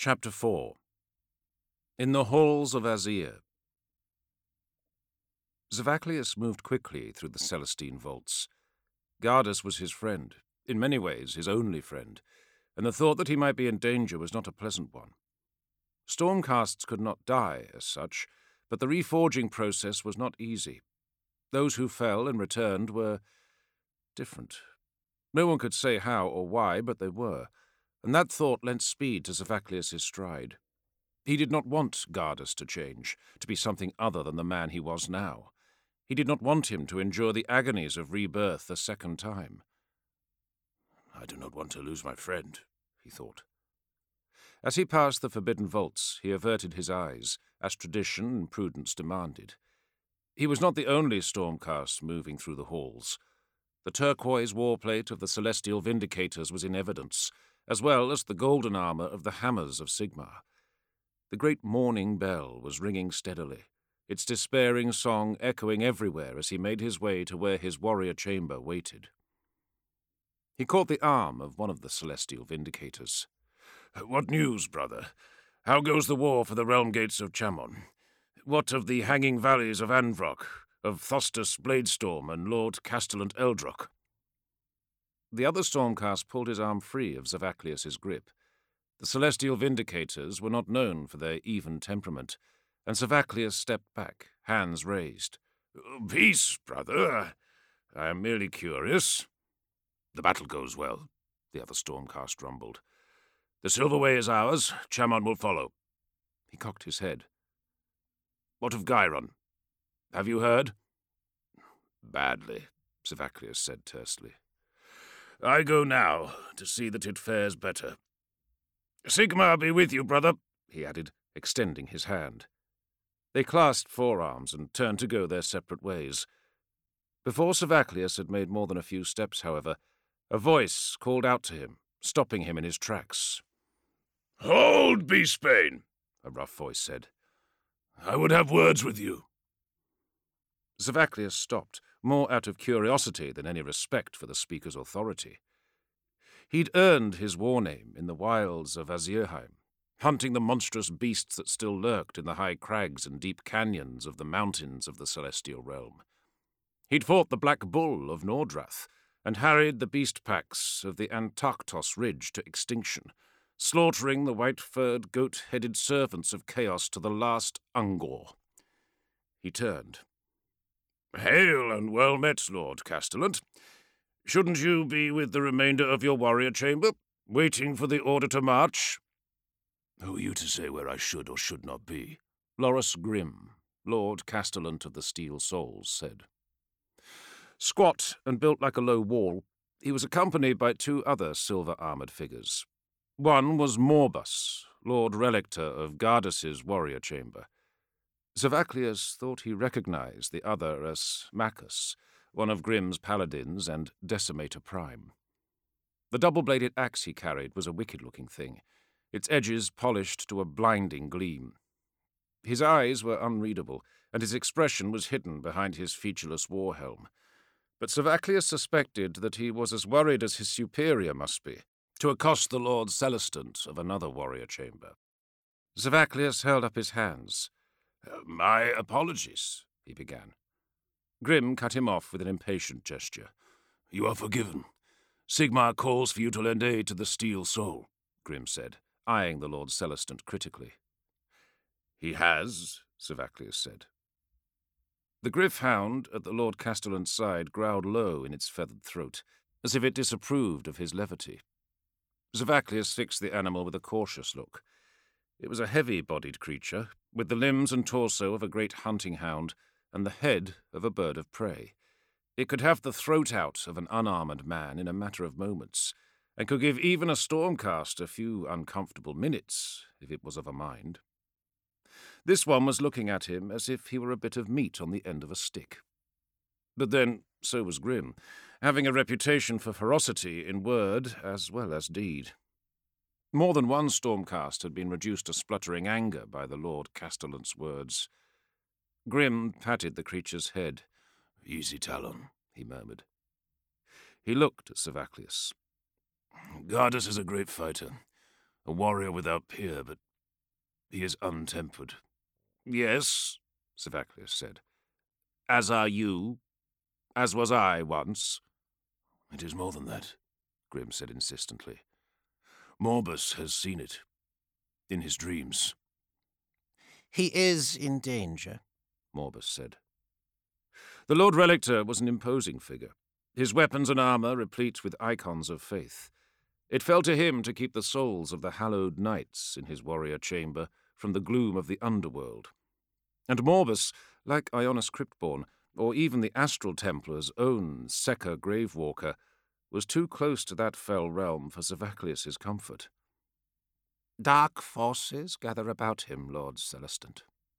Chapter 4. In the Halls of Azyr. Zavaclius moved quickly through the Celestine vaults. Gardus was his friend, in many ways his only friend, and the thought that he might be in danger was not a pleasant one. Stormcasts could not die as such, but the reforging process was not easy. Those who fell and returned were different. No one could say how or why, but they were, and that thought lent speed to Zavaclius's stride. He did not want Gardus to change, to be something other than the man he was now. He did not want him to endure the agonies of rebirth a second time. "I do not want to lose my friend," he thought. As he passed the forbidden vaults, he averted his eyes, as tradition and prudence demanded. He was not the only Stormcast moving through the halls. The turquoise warplate of the Celestial Vindicators was in evidence, as well as the golden armor of the Hammers of Sigmar. The great morning bell was ringing steadily, its despairing song echoing everywhere as he made his way to where his warrior chamber waited. He caught the arm of one of the Celestial Vindicators. "What news, brother? How goes the war for the realm gates of Chamon? What of the hanging valleys of Anvrok, of Thostus Bladestorm and Lord Castellant Eldrock?" The other Stormcast pulled his arm free of Zavaclius's grip. The Celestial Vindicators were not known for their even temperament, and Zavaclius stepped back, hands raised. "Peace, brother. I am merely curious." "The battle goes well," the other Stormcast rumbled. "The Silver Way is ours. Chamon will follow." He cocked his head. "What of Gyron? Have you heard?" "Badly," Zavaclius said tersely. "I go now, to see that it fares better. Sigmar be with you, brother," he added, extending his hand. They clasped forearms and turned to go their separate ways. Before Zavaclius had made more than a few steps, however, a voice called out to him, stopping him in his tracks. "Hold, Beastbane," a rough voice said. "I would have words with you." Zavaclius stopped, more out of curiosity than any respect for the speaker's authority. He'd earned his war name in the wilds of Azyrheim, hunting the monstrous beasts that still lurked in the high crags and deep canyons of the mountains of the Celestial Realm. He'd fought the Black Bull of Nordrath and harried the beast packs of the Antarctos Ridge to extinction, slaughtering the white-furred, goat-headed servants of chaos to the last Ungor. He turned. "Hail and well met, Lord Castellant. Shouldn't you be with the remainder of your warrior chamber, waiting for the order to march?" "Who are you to say where I should or should not be?" Loras Grimm, Lord Castellant of the Steel Souls, said. Squat and built like a low wall, he was accompanied by two other silver-armoured figures. One was Morbus, Lord Relictor of Gardus's warrior chamber. Zavaclius thought he recognized the other as Macus, one of Grimm's paladins and Decimator Prime. The double-bladed axe he carried was a wicked-looking thing, its edges polished to a blinding gleam. His eyes were unreadable, and his expression was hidden behind his featureless war helm. But Zavaclius suspected that he was as worried as his superior must be, to accost the Lord Celestant of another warrior chamber. Zavaclius held up his hands. "My apologies," he began. Grimm cut him off with an impatient gesture. "You are forgiven. Sigmar calls for you to lend aid to the Steel Soul," Grimm said, eyeing the Lord Celestant critically. "He has," Zavaclius said. The Griff Hound at the Lord Castellant's side growled low in its feathered throat, as if it disapproved of his levity. Zavaclius fixed the animal with a cautious look. It was a heavy-bodied creature, with the limbs and torso of a great hunting hound and the head of a bird of prey. It could have the throat out of an unarmoured man in a matter of moments, and could give even a Stormcast a few uncomfortable minutes, if it was of a mind. This one was looking at him as if he were a bit of meat on the end of a stick. But then, so was Grimm, having a reputation for ferocity in word as well as deed. More than one Stormcast had been reduced to spluttering anger by the Lord Castellant's words. Grimm patted the creature's head. "Easy, Talon," he murmured. He looked at Zavaclius. "Gardus is a great fighter. A warrior without peer, but he is untempered. Yes, Servaclius said. As are you. As was I once. It is more than that, Grim said insistently. Morbus has seen it. In his dreams. He is in danger, Morbus said. The Lord Relictor was an imposing figure, his weapons and armour replete with icons of faith. It fell to him to keep the souls of the hallowed knights in his warrior chamber from the gloom of the underworld. And Morbus, like Ionis Cryptborn, or even the Astral Templar's own Seca Gravewalker, was too close to that fell realm for Servaclius's comfort. Dark forces gather about him, Lord Celestant.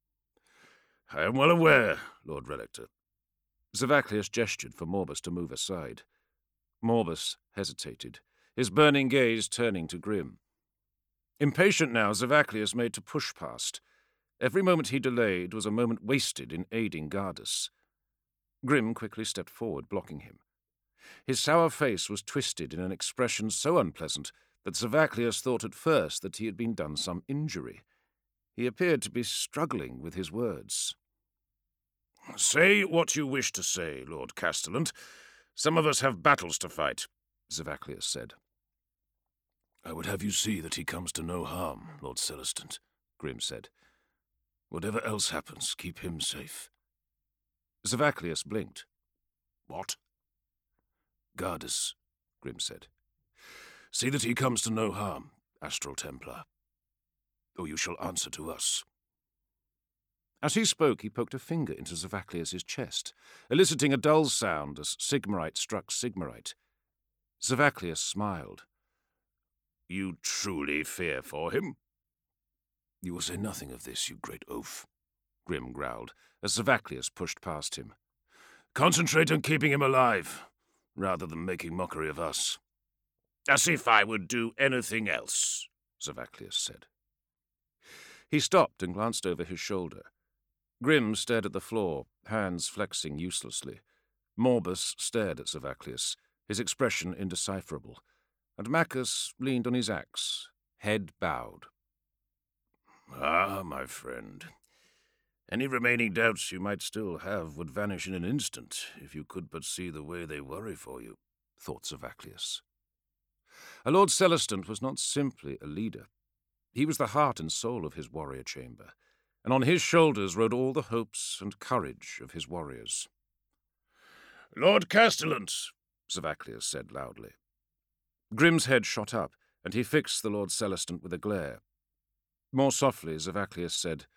I am well aware, Lord Relictor. Servaclius gestured for Morbus to move aside. Morbus hesitated, his burning gaze turning to Grim. Impatient now, Servaclius made to push past. Every moment he delayed was a moment wasted in aiding Gardus. Grim quickly stepped forward, blocking him. His sour face was twisted in an expression so unpleasant that Servaclius thought at first that he had been done some injury. He appeared to be struggling with his words. Say what you wish to say, Lord Castellant. Some of us have battles to fight, Servaclius said. I would have you see that he comes to no harm, Lord Celestant, Grim said. Whatever else happens, keep him safe. Servaclius blinked. What? Gardus, Grim said. See that he comes to no harm, Astral Templar, or you shall answer to us. As he spoke, he poked a finger into Servaclius's chest, eliciting a dull sound as Sigmarite struck Sigmarite. Servaclius smiled. You truly fear for him? You will say nothing of this, you great oaf, Grim growled, as Servaclius pushed past him. Concentrate on keeping him alive, rather than making mockery of us. As if I would do anything else, Servaclius said. He stopped and glanced over his shoulder. Grim stared at the floor, hands flexing uselessly. Morbus stared at Servaclius, his expression indecipherable, and Maccus leaned on his axe, head bowed. Ah, my friend. Any remaining doubts you might still have would vanish in an instant if you could but see the way they worry for you, thought Servaclius. A Lord Celestant was not simply a leader. He was the heart and soul of his warrior chamber, and on his shoulders rode all the hopes and courage of his warriors. Lord Castellant, Servaclius said loudly. Grim's head shot up, and he fixed the Lord Celestant with a glare. More softly, Servaclius said,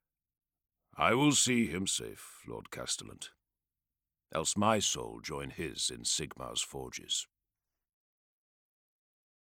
I will see him safe, Lord Castellant, else my soul join his in Sigmar's forges.